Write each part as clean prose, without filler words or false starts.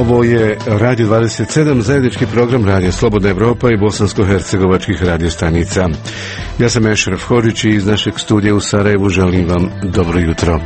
Ovo je Radio 27, zajednički program Radio Slobodna Evropa i bosansko-hercegovačkih radiostanica. Ja sam Ešref Hodžić i iz našeg studija u Sarajevu želim vam dobro jutro.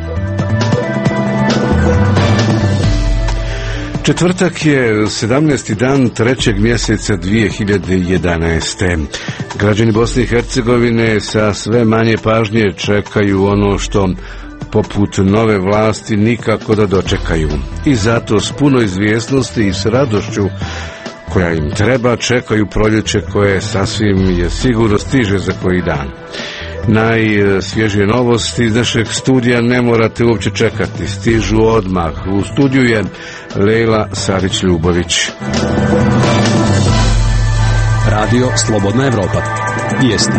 Četvrtak je 17. dan 3. mjeseca 2011. Građani Bosne i Hercegovine sa sve manje pažnje čekaju ono što poput nove vlasti nikako da dočekaju. I zato s puno izvjesnosti i s radošću koja im treba čekaju proljeće koje sasvim je sigurno stiže za koji dan. Najsvježije novosti iz našeg studija ne morate uopće čekati, stižu odmah. U studiju je Lejla Sarić-Ljubović. Radio Slobodna Evropa. Vijesti.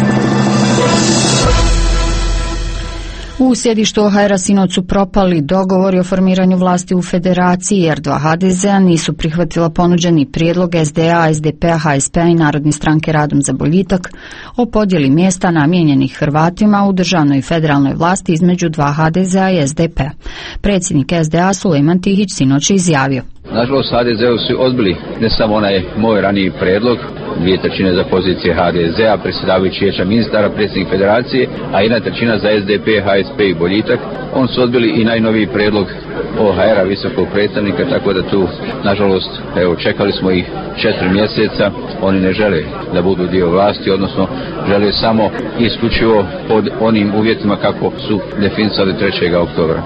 U sjedištu OHR-a sinoć su propali dogovori o formiranju vlasti u federaciji jer dva HDZ-a nisu prihvatila ponuđeni prijedlog SDA, SDP-a, HSP-a i Narodne stranke Radom za boljitak o podjeli mjesta namijenjenih Hrvatima u državnoj i federalnoj vlasti između dva HDZ-a i SDP-a. Predsjednik SDA Sulejman Tihić sinoć je izjavio: Nažalost, HDZ-u su odbili ne samo onaj moj raniji predlog, 2/3 za pozicije HDZ-a, predsjedavajući vijeća ministara, predsjednik federacije, a 1/3 za SDP, HSP i boljitak. On su odbili i najnoviji predlog OHR-a, visokog predstavnika, tako da tu, nažalost, čekali smo ih 4 mjeseca, oni ne žele da budu dio vlasti, odnosno žele samo isključivo pod onim uvjetima kako su definisali 3. oktobra.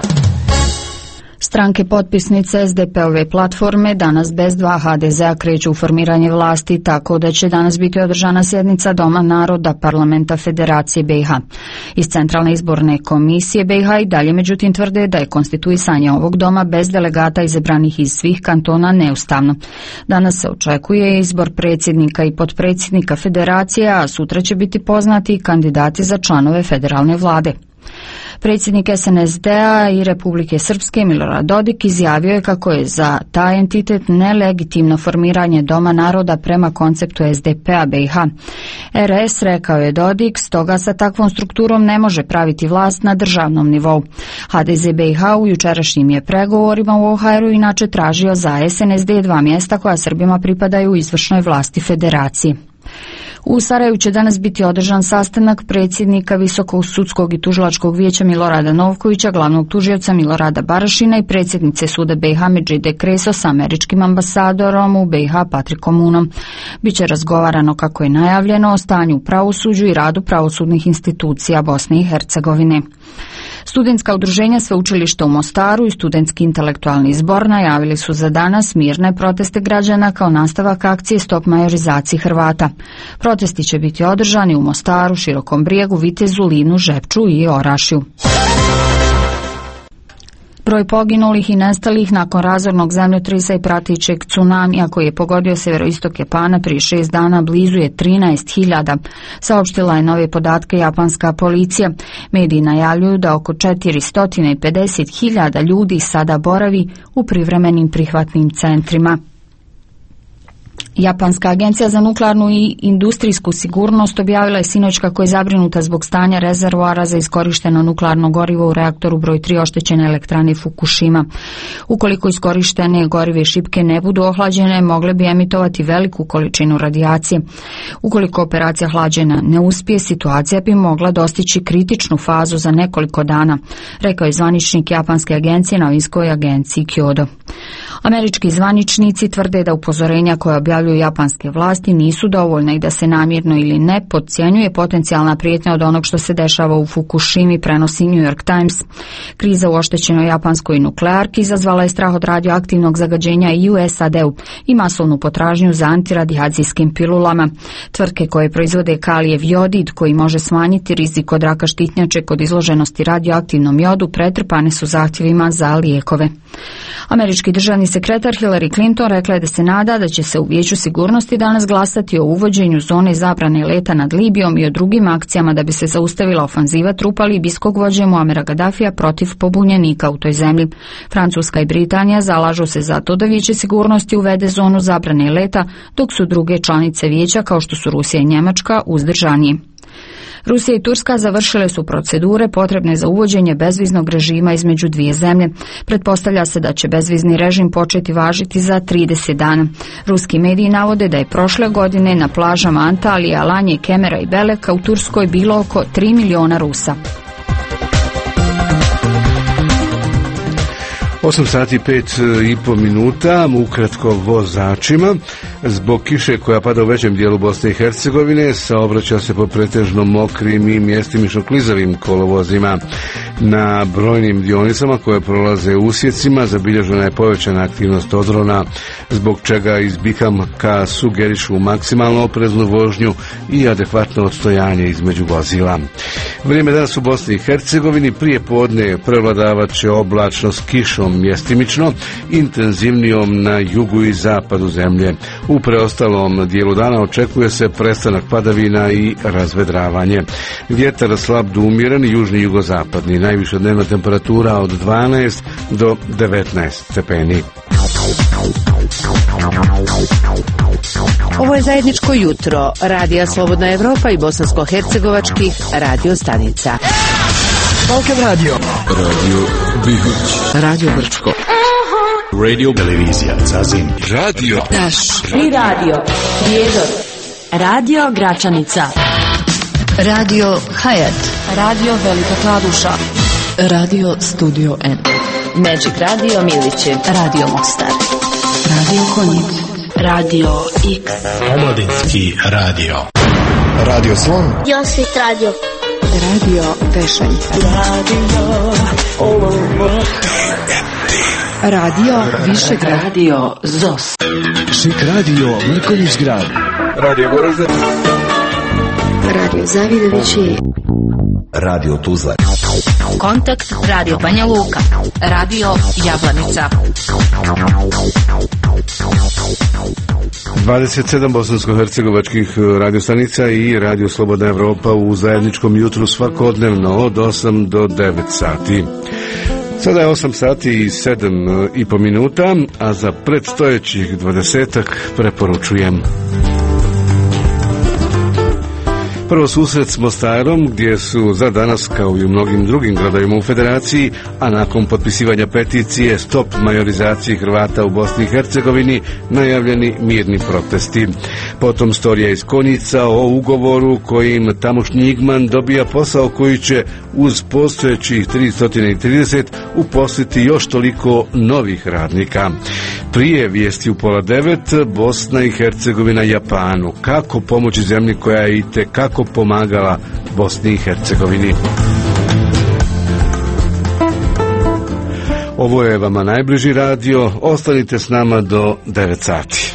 Stranke potpisnice SDP-ove platforme danas bez dva HDZ-a kreću u formiranje vlasti, tako da će danas biti održana sjednica Doma naroda Parlamenta Federacije BiH. Iz Centralne izborne komisije BiH i dalje međutim tvrde da je konstituisanje ovog doma bez delegata izabranih iz svih kantona neustavno. Danas se očekuje izbor predsjednika i potpredsjednika federacije, a sutra će biti poznati i kandidati za članove federalne vlade. Predsjednik SNSD-a i Republike Srpske Milorad Dodik izjavio je kako je za taj entitet nelegitimno formiranje Doma naroda prema konceptu SDP-a BiH. RS, rekao je Dodik, stoga sa takvom strukturom ne može praviti vlast na državnom nivou. HDZ BiH u jučerašnjim je pregovorima u OHR-u inače tražio za SNSD 2 mjesta koja Srbima pripadaju u izvršnoj vlasti federacije. U Sarajevu će danas biti održan sastanak predsjednika Visokog sudskog i tužilačkog vijeća Milorada Novkovića, glavnog tužioca Milorada Barašina i predsjednice suda BiH Medžide Kreso sa američkim ambasadorom u BiH Patrikom Unom. Biće razgovarano, kako je najavljeno, o stanju u pravosuđu i radu pravosudnih institucija Bosne i Hercegovine. Studentska udruženja Sveučilišta u Mostaru i Studentski intelektualni zbor najavili su za danas mirne proteste građana kao nastavak akcije Stop majorizaciji Hrvata. Protesti će biti održani u Mostaru, Širokom Brijegu, Vitezu, Livnu, Žepču i Orašju. Broj poginulih i nestalih nakon razornog zemljotresa i pratećeg tsunamija koji je pogodio severoistok Japana prije 6 dana blizu je 13.000, saopštila je nove podatke japanska policija. Mediji najavljuju da oko 450.000 ljudi sada boravi u privremenim prihvatnim centrima. Japanska agencija za nuklearnu i industrijsku sigurnost objavila je sinoć kako je zabrinuta zbog stanja rezervoara za iskorišteno nuklearno gorivo u reaktoru broj 3 oštećene elektrane Fukushima. Ukoliko iskorištene gorive šipke ne budu ohlađene, mogle bi emitovati veliku količinu radijacije. Ukoliko operacija hlađenja ne uspije, situacija bi mogla dostići kritičnu fazu za nekoliko dana, rekao je zvaničnik japanske agencije novinskoj agenciji Kyodo. Američki zvaničnici tvrde da upozorenja koje objavljuju japanske vlasti nisu dovoljna i da se namjerno ili ne podcjenjuje potencijalna prijetnja od onog što se dešava u Fukushimi, prenosi New York Times. Kriza u oštećenoj japanskoj nuklearki izazvala je strah od radioaktivnog zagađenja i u SAD-u i masovnu potražnju za antiradijacijskim pilulama. Tvrtke koje proizvode kalijev jodid koji može smanjiti rizik od raka štitnjače kod izloženosti radioaktivnom jodu pretrpane su zahtjevima za lijekove. Američki državni sekretar Hillary Clinton rekla je da se nada da će se u Vijeću sigurnosti danas glasati o uvođenju zone zabrane leta nad Libijom i o drugim akcijama da bi se zaustavila ofanziva trupa libijskog vođe Muamera Gaddafija protiv pobunjenika u toj zemlji. Francuska i Britanija zalažu se za to da Vijeće sigurnosti uvede zonu zabrane leta, dok su druge članice Vijeća, kao što su Rusija i Njemačka, uzdržanije. Rusija i Turska završile su procedure potrebne za uvođenje bezviznog režima između dvije zemlje. Pretpostavlja se da će bezvizni režim početi važiti za 30 dana. Ruski mediji navode da je prošle godine na plažama Antalije, Alanje, Kemera i Beleka u Turskoj bilo oko 3 miliona Rusa. 8 sati 5,5 minuta, ukratko vozačima. Zbog kiše koja pada u većem dijelu Bosne i Hercegovine, saobraća se po pretežno mokrim i mjestimično klizavim kolovozima. Na brojnim dionicama koje prolaze usjecima zabilježena je povećana aktivnost odrona, zbog čega iz Bihamka sugerišu maksimalno opreznu vožnju i adekvatno odstojanje između vozila. Vrijeme danas u Bosni i Hercegovini prije podne prevladavat će oblačno s kišom mjestimično, intenzivnijom na jugu i zapadu zemlje. U preostalom dijelu dana očekuje se prestanak padavina i razvedravanje. Vjetar slab do umjeren, južni i jugozapadni. Najviša dnevna temperatura od 12 do 19 stepeni. Ovo je zajedničko jutro Radija Slobodna Evropa i bosansko-hercegovačkih radio stanica. Balkan Radio. Radio Bihoć. Radio Brčko. Radio Televizija Zazim. Radio Naš. I radio Prijedor. Radio Gračanica. Radio Hayat. Radio Velika Kladuša. Radio Studio N. Magic Radio Milići. Radio Mostar. Radio Konjic. Radio X. Omladinski radio. Radio Slon. Josvit Radio. Radio Pešalj. Radio Višegrad. Radio ZOS. Šik radio Mrkonjić grad. Radio Goražde. Radio Zavidovići. Radio Tuzla. Kontakt Radio Banja Luka. Radio Jablanica. 27 bosansko-hercegovačkih radiostanica i Radio Slobodna Evropa u zajedničkom jutru svakodnevno od 8 do 9 sati. Sada je 8 sati i 7,5 minuta, a za predstojećih 20-ak preporučujem. Prvo susret s Mostarom, gdje su za danas, kao i u mnogim drugim gradovima u Federaciji, a nakon potpisivanja peticije Stop majorizaciji Hrvata u Bosni i Hercegovini, najavljeni mirni protesti. Potom storija iz Konjica o ugovoru kojim tamošnji Igman dobija posao koji će uz postojećih 330 uposliti još toliko novih radnika. Prije vijesti u 8:30, Bosna i Hercegovina Japanu. Kako pomoći zemlji koja je itekako pomagala Bosni i Hercegovini. Ovo je vama najbliži radio. Ostanite s nama do 9 sati.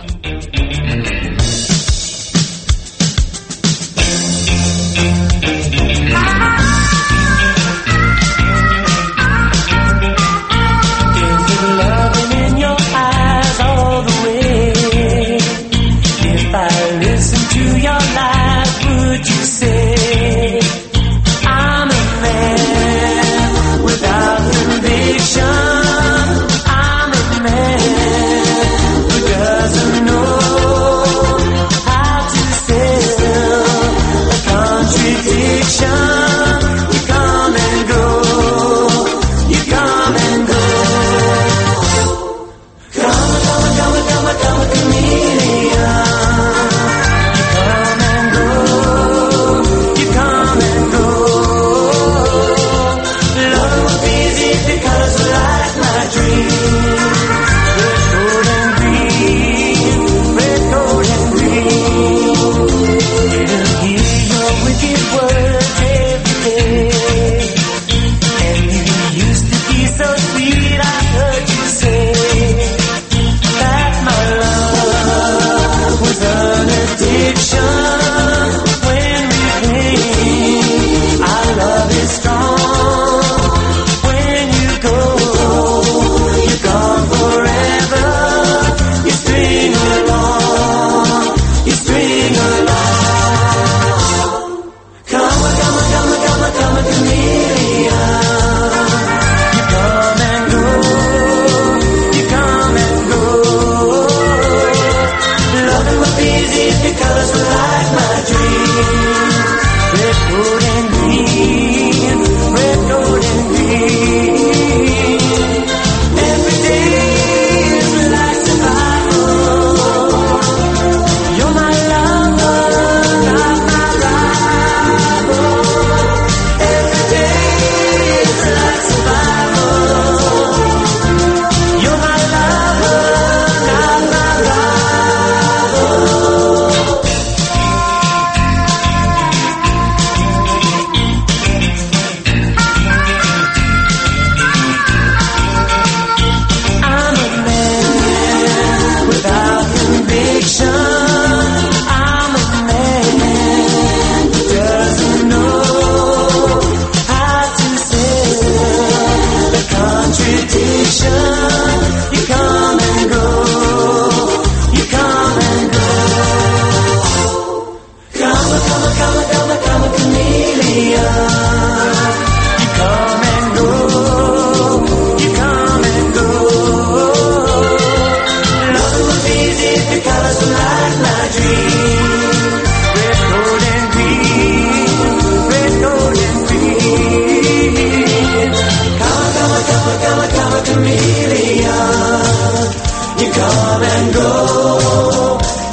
Because like my dreams,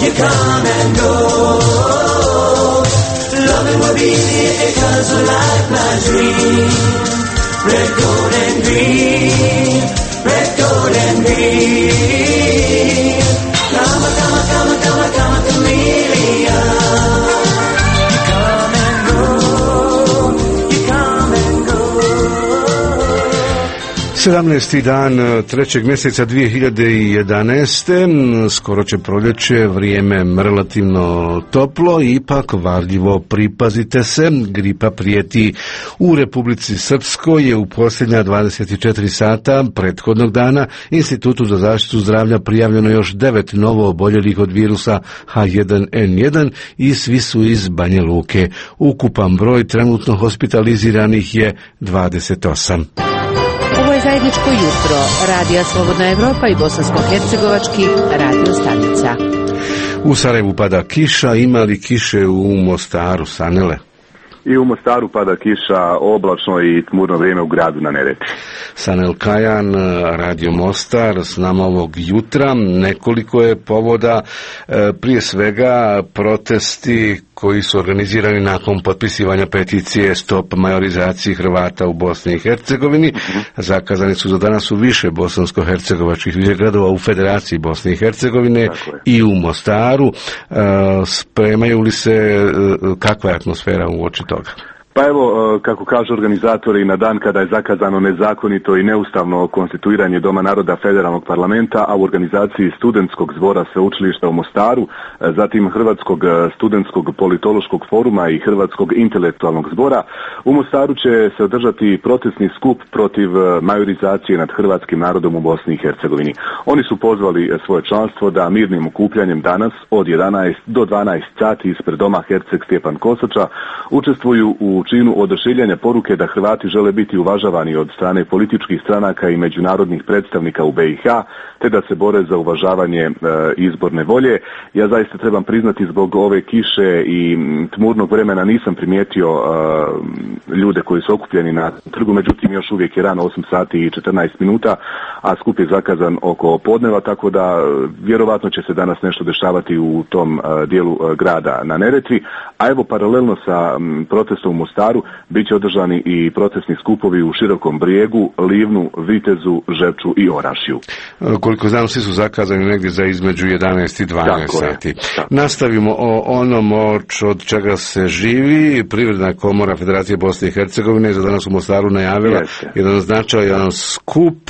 you come and go. Loving will be the colors of like my dream. Red, gold, and green. Red, gold, and green. Come, come, come, come, come, chameleon. You come and go. You come and go. 17. dan 3. mjeseca 2011. Skoro će proljeće, vrijeme relativno toplo, ipak varljivo pripazite se. Gripa prijeti u Republici Srpskoj je u posljednja 24 sata prethodnog dana Institutu za zaštitu zdravlja prijavljeno još 9 novo oboljelih od virusa H1N1 i svi su iz Banja Luke. Ukupan broj trenutno hospitaliziranih je 28. Ovo je zajedničko jutro Radija Slobodna Evropa i bosansko-hercegovački radio stanica. U Sarajevu pada kiša, ima li kiše u Mostaru, Sanele? I u Mostaru pada kiša, oblačno i tmurno vrijeme u gradu na Neretvi. Sanel Kajan, Radio Mostar, s nama ovog jutra. Nekoliko je povoda, prije svega protesti koji su organizirani nakon potpisivanja peticije Stop majorizaciji Hrvata u Bosni i Hercegovini. Zakazani su za danas u više bosansko-hercegovačkih gradova u Federaciji Bosne i Hercegovine i u Mostaru. Spremaju li se, kakva je atmosfera u oči toga? Pa evo, kako kažu organizatori, na dan kada je zakazano nezakonito i neustavno konstituiranje Doma naroda Federalnog parlamenta, a u organizaciji Studentskog zbora Sveučilišta u Mostaru, zatim Hrvatskog studentskog politološkog foruma i Hrvatskog intelektualnog zbora, u Mostaru će se održati protestni skup protiv majorizacije nad hrvatskim narodom u Bosni i Hercegovini. Oni su pozvali svoje članstvo da mirnim okupljanjem danas od 11 do 12 sati ispred Doma Herceg Stjepan Kosača učestvuju u činu odašiljanja poruke da Hrvati žele biti uvažavani od strane političkih stranaka i međunarodnih predstavnika u BiH, te da se bore za uvažavanje izborne volje. Ja zaista trebam priznati, zbog ove kiše i tmurnog vremena nisam primijetio ljude koji su okupljeni na trgu, međutim još uvijek je rano, 8 sati i 14 minuta, a skup je zakazan oko podneva, tako da vjerovatno će se danas nešto dešavati u tom dijelu grada na Neretvi, a evo paralelno sa protestom u Mostaru bit će održani i protestni skupovi u Širokom Brijegu, Livnu, Vitezu, Žepču i Orašju. Koliko znam, svi su zakazani negdje za između 11 i 12 sati. Nastavimo o onom od čega se živi. Privredna komora Federacije Bosne i Hercegovine za danas u Mostaru najavila jedan značajan skup,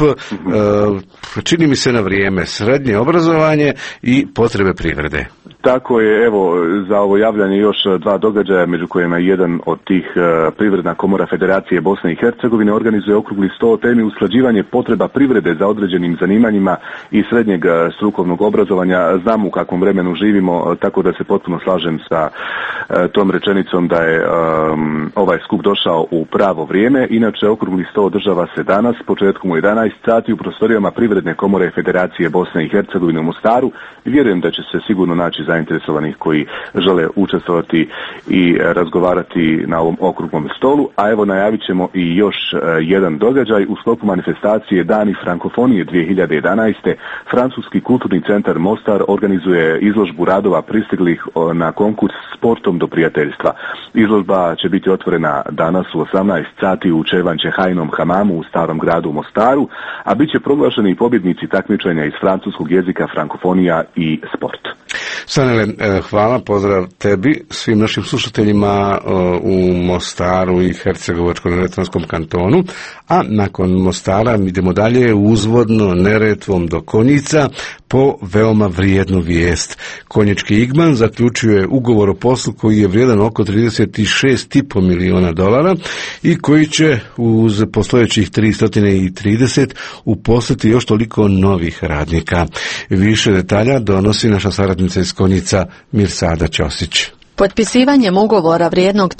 čini mi se na vrijeme, srednje obrazovanje i potrebe privrede. Tako je, evo, za ovo javljanje još dva događaja, među kojima je jedan od tih Privredna komora Federacije Bosne i Hercegovine organizuje okrugli sto o temi usklađivanje potreba privrede za određenim zanimanjima i srednjeg strukovnog obrazovanja. Znam u kakvom vremenu živimo, tako da se potpuno slažem sa tom rečenicom da je ovaj skup došao u pravo vrijeme. Inače, okrugli sto održava se danas, početkom u 11 sati u prostorijama Privredne komore Federacije Bosne i Hercegovine u Mostaru i vjerujem da će se sigurno naći zainteresovanih koji žele učestvovati i razgovarati na ovom okruglom stolu, a evo najavit ćemo i još jedan događaj u sklopu manifestacije Dani frankofonije 2011. Francuski kulturni centar Mostar organizuje izložbu radova pristiglih na konkurs Sportom do prijateljstva. Izložba će biti otvorena danas u 18 sati u Čevančehajnom hamamu u Starom gradu u Mostaru, a bit će proglašeni pobjednici takmičenja iz francuskog jezika, frankofonija i sport. Sanele, hvala, pozdrav tebi, svim našim slušateljima u Mostaru i Hercegovačko-neretvanskom kantonu, a nakon Mostara idemo dalje uzvodno Neretvom do Konjica po veoma vrijednu vijest. Konjički Igman zaključuje ugovor o poslu koji je vrijedan oko $36,5 miliona i koji će uz postojećih 330 uposliti još toliko novih radnika. Više detalja donosi naša saradnica iz Konjica Mirsada Ćosić. Potpisivanjem ugovora vrijednog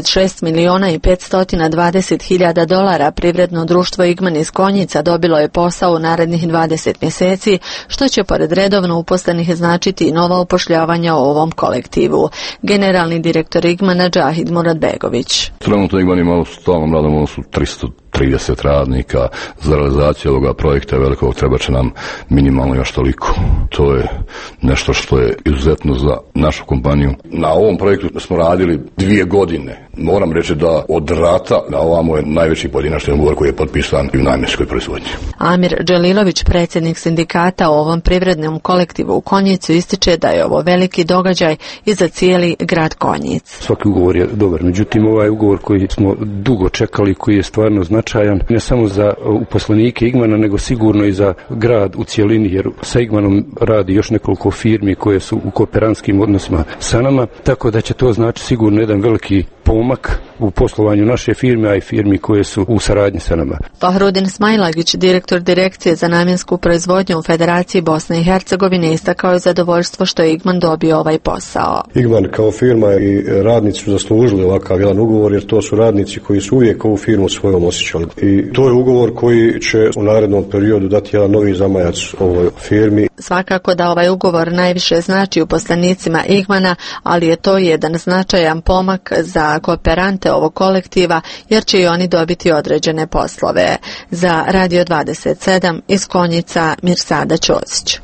$36.520.000 privredno društvo Igman iz Konjica dobilo je posao u narednih 20 mjeseci, što će pored redovno uposlenih značiti i nova upošljavanja u ovom kolektivu. Generalni direktor Igmana Džahid Muradbegović. Trenutno Igman ima stalnom radom, su 300 30 radnika. Za realizaciju ovoga projekta velikog treba će nam minimalno još toliko. To je nešto što je izuzetno za našu kompaniju. Na ovom projektu smo radili 2 godine. Moram reći da od rata na ovamo je najveći pojedinačni ugovor koji je potpisan i u namjenskoj proizvodnji. Amir Dželilović, predsjednik sindikata o ovom privrednom kolektivu u Konjicu, ističe da je ovo veliki događaj i za cijeli grad Konjic. Svaki ugovor je dobar, međutim ovaj ugovor koji smo dugo čekali, koji je stvarno značajan, ne samo za uposlenike Igmana, nego sigurno i za grad u cijelini, jer sa Igmanom radi još nekoliko firmi koje su u kooperantskim odnosima sa nama, tako da će to znači sigurno jedan veliki pomak u poslovanju naše firme, a i firmi koje su u saradnji sa nama. Fahrudin Smajlagić, direktor Direkcije za namjensku proizvodnju u Federaciji Bosne i Hercegovine, istakao je zadovoljstvo što je Igman dobio ovaj posao. Igman kao firma i radnici su zaslužili ovakav jedan ugovor, jer to su radnici koji su uvijek ovu firmu svojom osjećali. I to je ugovor koji će u narednom periodu dati jedan novi zamajac ovoj firmi. Svakako da ovaj ugovor najviše znači uposlenicima Igmana, ali je to jedan značajan pomak za kooperante ovog kolektiva, jer će i oni dobiti određene poslove. Za Radio 27 iz Konjica, Mirsada Ćosić.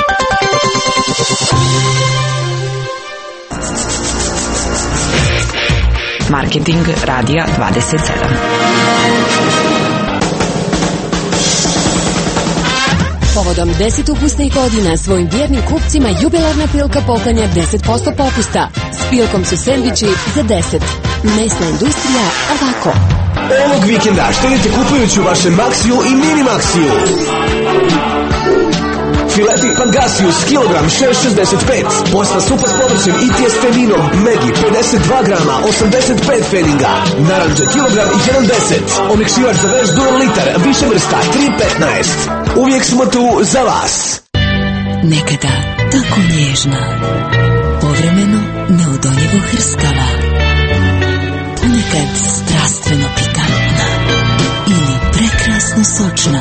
Marketing Radija 27. Povodom 10 ukusnih godina svojim vjernim kupcima jubilarna Pilka poklanja 10% popusta. S Pilkom su sendviči za 10. Mesna industrija ovako. Ovog vikenda štedite kupujući u vašem Maxiju i Mini Maxiju. Fileti Pangasius, kilogram 6,65. Posta supa s povrćem i tjestevinom. Megi 52 grama, 85 pfenninga. Naranđe, kilogram i 1,10. Omekšivač za veš Dural litar, više vrsta, 3,15. Uvijek smo tu za vas. Nekada tako nježna, povremeno neodoljivo hrskava, ponekad strastveno pikantna ili prekrasno sočna.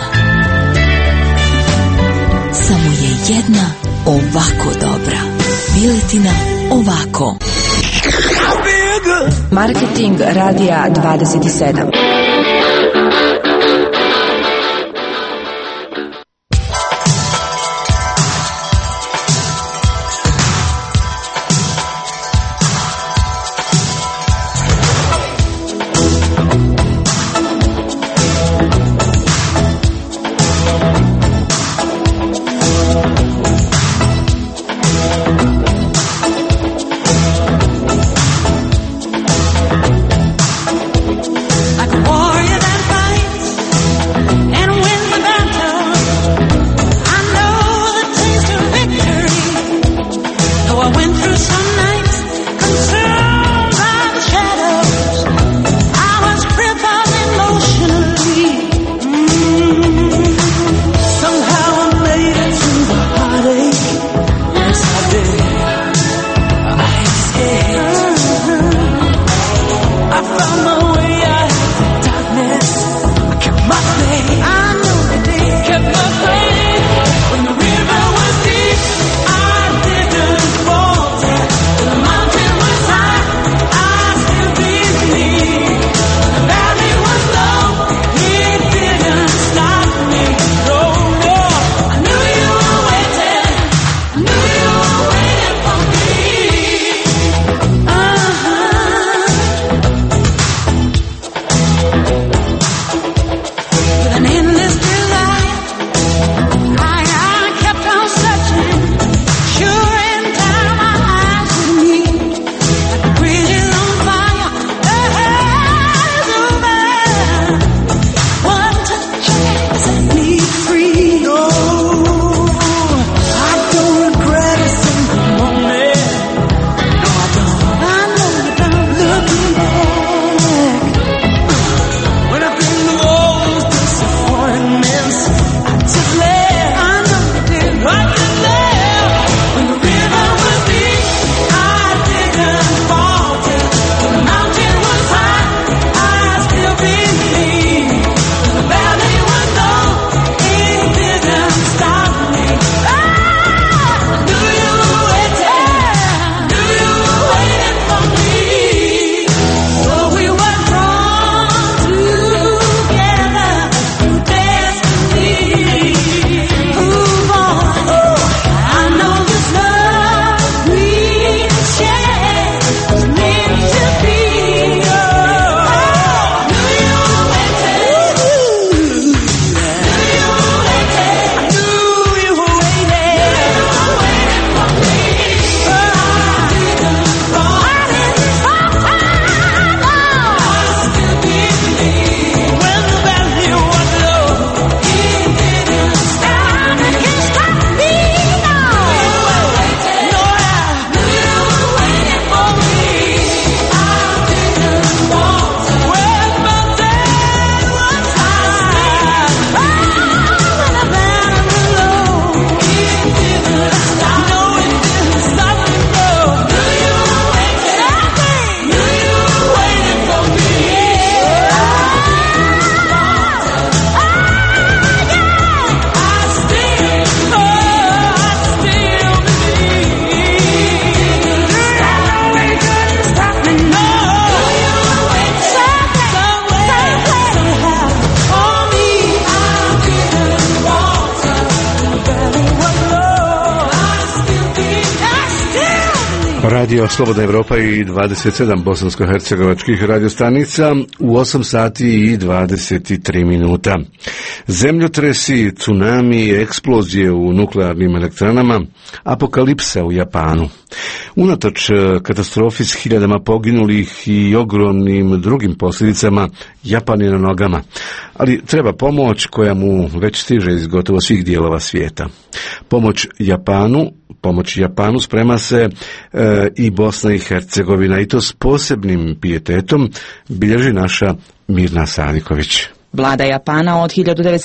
Samo je jedna ovako dobra. Piletina ovako. Marketing Radija 27. Radio Slobodna Evropa i 27 bosansko-hercegovačkih radiostanica u 8 sati i 23 minuta. Zemljotresi, tsunami, eksplozije u nuklearnim elektranama, apokalipsa u Japanu. Unatoč katastrofi s hiljadama poginulih i ogromnim drugim posljedicama, Japan je na nogama, ali treba pomoć koja mu već stiže iz gotovo svih dijelova svijeta. Pomoć Japanu sprema se i Bosna i Hercegovina, i to s posebnim pijetetom bilježi naša Mirna Sadiković. Vlada Japana od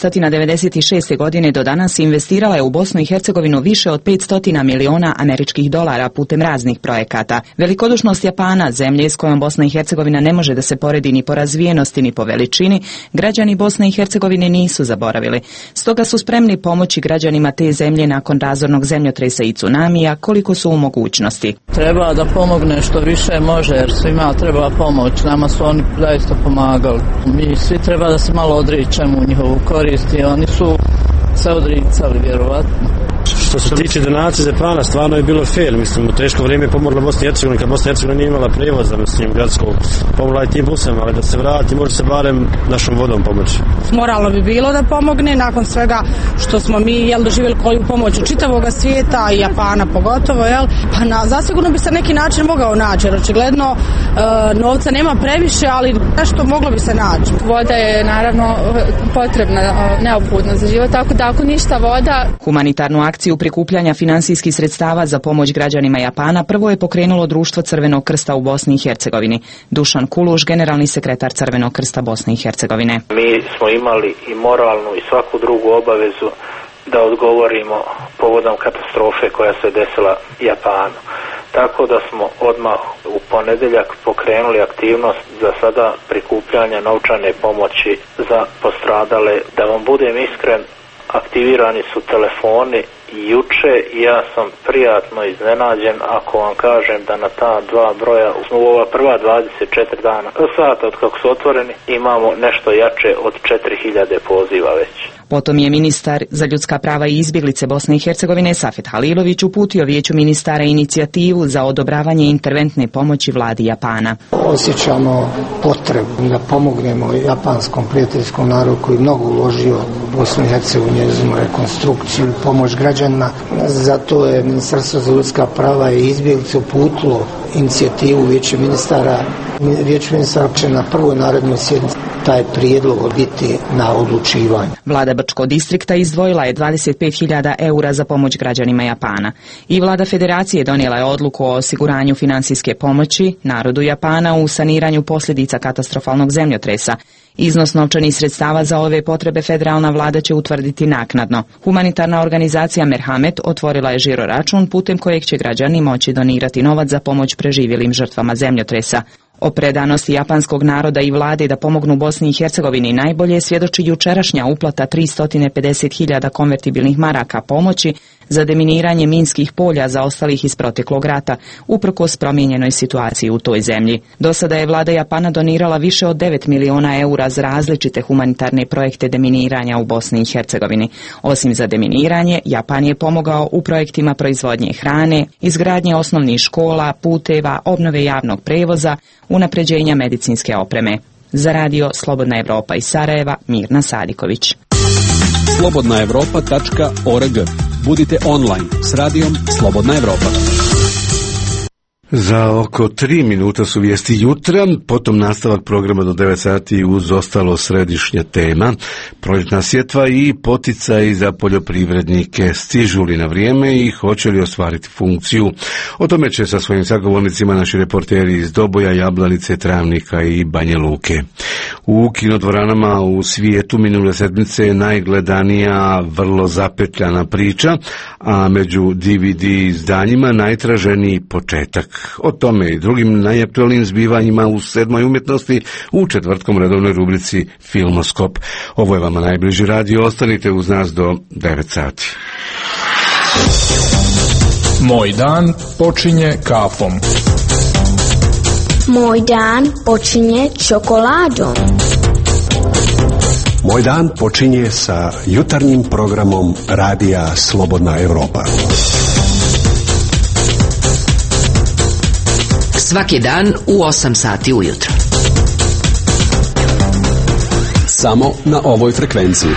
1996. godine do danas investirala je u Bosnu i Hercegovinu više od 500 miliona američkih dolara putem raznih projekata. Velikodušnost Japana, zemlje s kojom Bosna i Hercegovina ne može da se poredi ni po razvijenosti ni po veličini, građani Bosne i Hercegovine nisu zaboravili. Stoga su spremni pomoći građanima te zemlje nakon razornog zemljotresa i tsunamija koliko su u mogućnosti. Treba da pomogne što više može, jer svima treba pomoć. Nama su oni zaista pomagali. Mi svi treba da se malo odričemo u njihovu korist i oni su se odricali vjerovatno. Što se tiče donacije za Japana, stvarno je bilo fail, mislim, u teško vrijeme je pomogla Bosna i Hercegovina, kad Bosna i Hercegovina nije imala prijevoza, mislim, gradskog, pomogla je tim busem, ali da se vrati, može se barem našom vodom pomoći. Moralno bi bilo da pomogne, nakon svega što smo mi, doživjeli koju pomoć u čitavog svijeta i Japana pogotovo, pa zasigurno bi se neki način mogao naći, jer očigledno novca nema previše, ali nešto moglo bi se naći. Voda je naravno potrebna, neophodna za život, tako da ako ništa voda... Humanitarnu akciju prikupljanja finansijskih sredstava za pomoć građanima Japana prvo je pokrenulo Društvo Crvenog krsta u Bosni i Hercegovini. Dušan Kuluš, generalni sekretar Crvenog krsta Bosne i Hercegovine. Mi smo imali i moralnu i svaku drugu obavezu da odgovorimo povodom katastrofe koja se desila Japanu. Tako da smo odmah u ponedjeljak pokrenuli aktivnost za sada prikupljanja novčane pomoći za postradale. Da vam budem iskren, aktivirani su telefoni juče i ja sam prijatno iznenađen ako vam kažem da na ta dva broja u ova prva 24 dana sata od kako su otvoreni imamo nešto jače od 4000 poziva već. Potom je ministar za ljudska prava i izbjeglice Bosne i Hercegovine Safet Halilović uputio Vijeću ministara inicijativu za odobravanje interventne pomoći vladi Japana. Osjećamo potrebu da pomognemo japanskom prijateljskom narodu koji mnogo uložio u Bosnu i Hercegovinu, njezinu rekonstrukciju, pomoć građanima. Zato je Ministarstvo za ljudska prava i izbjeglice uputilo inicijativu Vijeća ministara. Vijeće ministara će na prvoj narednoj sjednici taj prijedlog biti na odlučivanje. Vlada Brčkog distrikta izdvojila je 25.000 eura za pomoć građanima Japana. I vlada federacije donijela je odluku o osiguranju financijske pomoći narodu Japana u saniranju posljedica katastrofalnog zemljotresa. Iznos novčanih sredstava za ove potrebe federalna vlada će utvrditi naknadno. Humanitarna organizacija Merhamet otvorila je žiro račun putem kojeg će građani moći donirati novac za pomoć preživjelim žrtvama zemljotresa. O predanosti japanskog naroda i vlade da pomognu Bosni i Hercegovini najbolje svjedoči jučerašnja uplata 350.000 konvertibilnih maraka pomoći za deminiranje minskih polja zaostalih iz proteklog rata, uprkos promijenjenoj situaciji u toj zemlji. Do sada je vlada Japana donirala više od 9 miliona eura za različite humanitarne projekte deminiranja u Bosni i Hercegovini. Osim za deminiranje, Japan je pomogao u projektima proizvodnje hrane, izgradnje osnovnih škola, puteva, obnove javnog prevoza, unapređenja medicinske opreme. Za radio Slobodna Evropa iz Sarajeva, Mirna Sadiković. slobodnaevropa.org. Budite online s radijom Slobodna Evropa. Za oko 3 minuta su vijesti jutra, potom nastavak programa do 9 sati uz ostalo središnja tema, proljetna sjetva i poticaji za poljoprivrednike, stižu li na vrijeme i hoće li ostvariti funkciju. O tome će sa svojim sagovornicima naši reporteri iz Doboja, Jablanice, Travnika i Banja Luke. U kinodvoranama u svijetu minule sedmice je najgledanija, vrlo zapetljana priča, a među DVD izdanjima najtraženiji početak. O tome i drugim najaktualnim zbivanjima u 7. umjetnosti u četvrtkom redovnoj rubrici Filmoskop. Ovo je vama najbliži radio, ostanite uz nas do 9 sati. Moj dan počinje kafom. Moj dan počinje čokoladom. Moj dan počinje sa jutarnjim programom Radija Slobodna Evropa. Svaki dan u 8 sati ujutro. Samo na ovoj frekvenciji.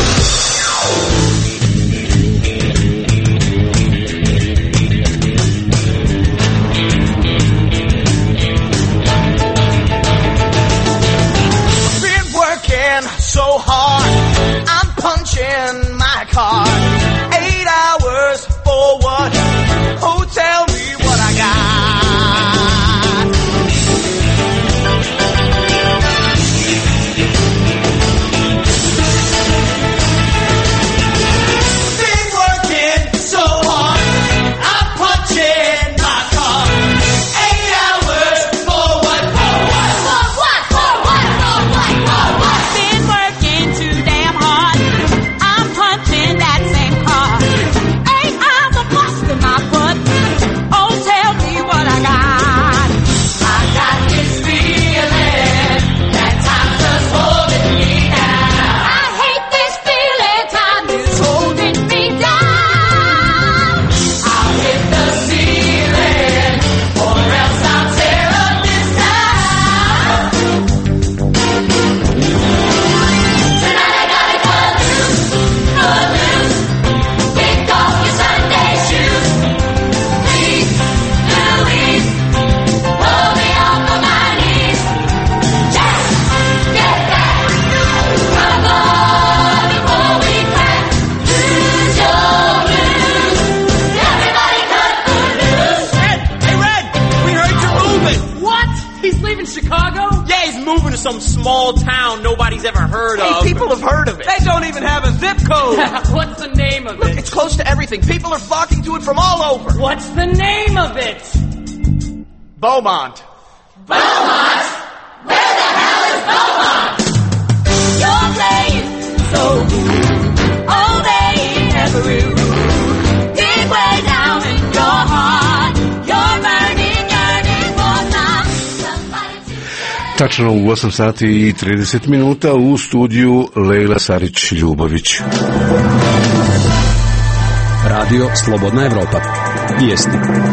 Some small town nobody's ever heard of. Hey, people have heard of it. They don't even have a zip code. What's the name of it? It's close to everything. People are flocking to it from all over. What's the name of it? Beaumont. Beaumont? Where the hell is Beaumont? You're playing so good. All day every room. Deep way down in your heart. You're burning, yearning for somebody to... Tačno u 8 sati i 30 minuta u studiju Lejla Sarić-Ljubović. Radio Slobodna Evropa. Vijesti.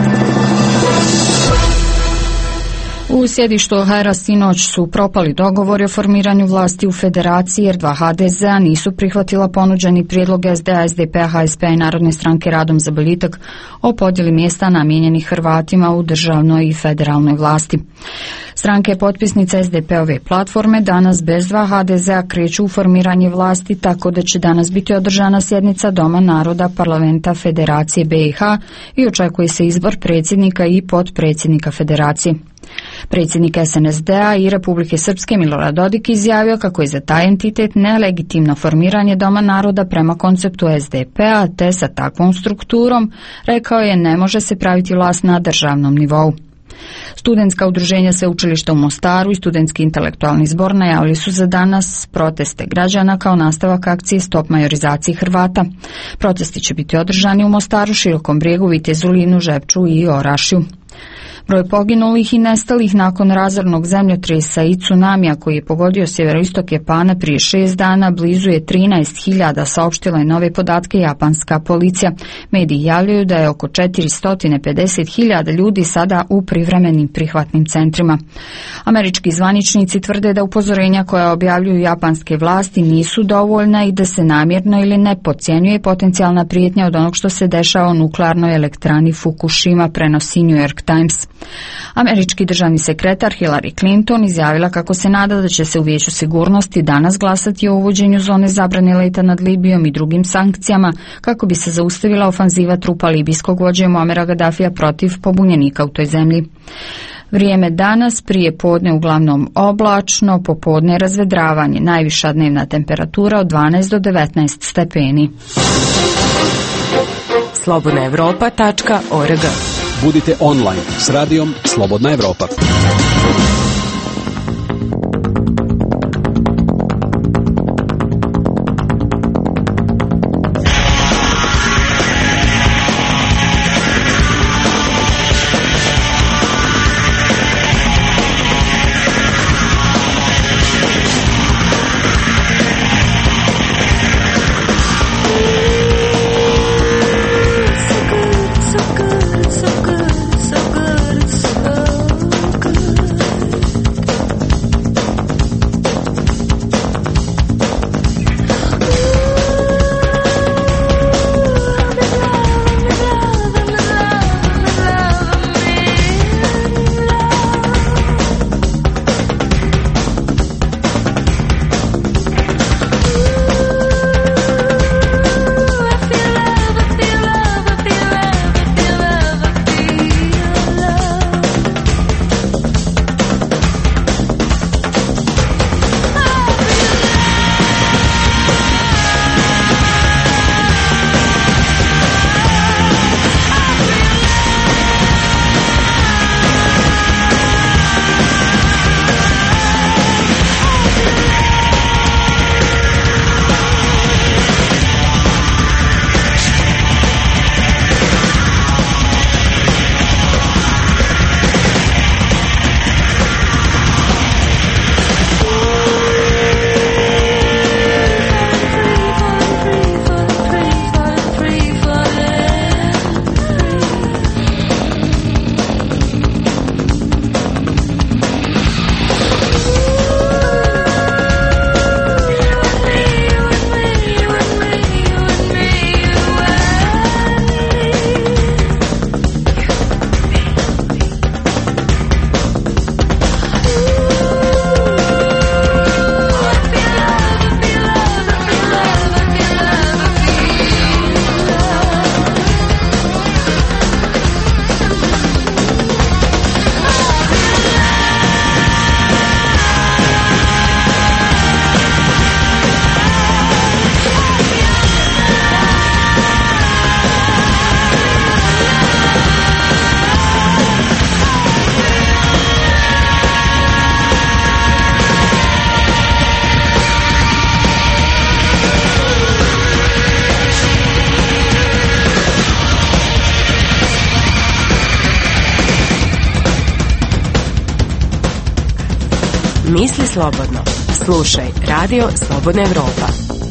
U sjedištu OHR-a sinoć su propali dogovori o formiranju vlasti u federaciji jer dva HDZ-a nisu prihvatila ponuđeni prijedlog SDA, SDP-a, HSP-a i Narodne stranke Radom za boljitak o podjeli mjesta namijenjenih Hrvatima u državnoj i federalnoj vlasti. Stranke potpisnice SDP-ove platforme danas bez dva HDZ-a kreću u formiranje vlasti tako da će danas biti održana sjednica Doma naroda Parlamenta Federacije BiH i očekuje se izbor predsjednika i potpredsjednika federacije. Predsjednik SNSD-a i Republike Srpske Milorad Dodik izjavio kako je za taj entitet nelegitimno formiranje Doma naroda prema konceptu SDP-a, te sa takvom strukturom, rekao je, ne može se praviti vlast na državnom nivou. Studentska udruženja Sveučilišta u Mostaru i Studentski intelektualni zbor najavili su za danas proteste građana kao nastavak akcije Stop majorizaciji Hrvata. Protesti će biti održani u Mostaru, Širokom Brijegu, Vitezulinu, Žepču i Orašju. Broj poginulih i nestalih nakon razornog zemljotresa i tsunamija koji je pogodio sjeveroistok Japana prije 6 dana blizu je 13.000, saopštila je nove podatke japanska policija. Mediji javljaju da je oko 450.000 ljudi sada u privremenim prihvatnim centrima. Američki zvaničnici tvrde da upozorenja koja objavljuju japanske vlasti nisu dovoljna i da se namjerno ili ne podcjenjuje potencijalna prijetnja od onog što se dešava u nuklearnoj elektrani Fukushima, prenosi New York Times. Američki državni sekretar Hillary Clinton izjavila kako se nada da će se u Vijeću sigurnosti danas glasati o uvođenju zone zabrane leta nad Libijom i drugim sankcijama kako bi se zaustavila ofanziva trupa libijskog vođe Muamera Gaddafija protiv pobunjenika u toj zemlji. Vrijeme danas, prije podne uglavnom oblačno, popodne razvedravanje, najviša dnevna temperatura od 12 do 19 stepeni. slobodnaevropa.org. Budite online s radijom Slobodna Evropa. So good, so good, so good. Misli slobodno. Slušaj Radio Slobodna Evropa.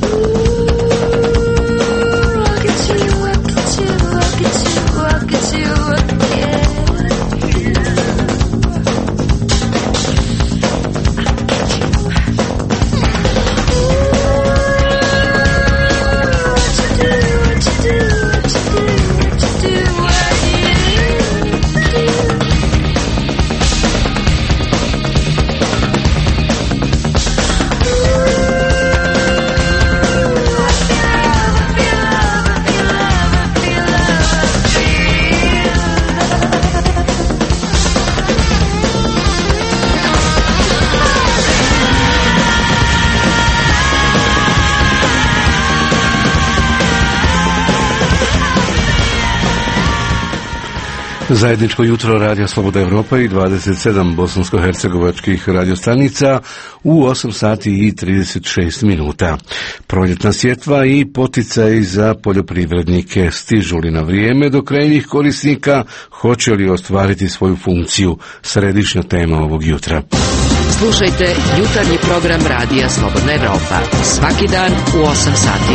Zajedničko jutro Radio Slobodna Evropa i 27 bosansko-hercegovačkih radiostanica u 8 sati i 36 minuta. Proljetna sjetva i poticaji za poljoprivrednike stižu li na vrijeme do krajnjih korisnika, hoće li ostvariti svoju funkciju? Središnja tema ovog jutra. Slušajte jutarnji program Radija Slobodna Evropa svaki dan u 8 sati.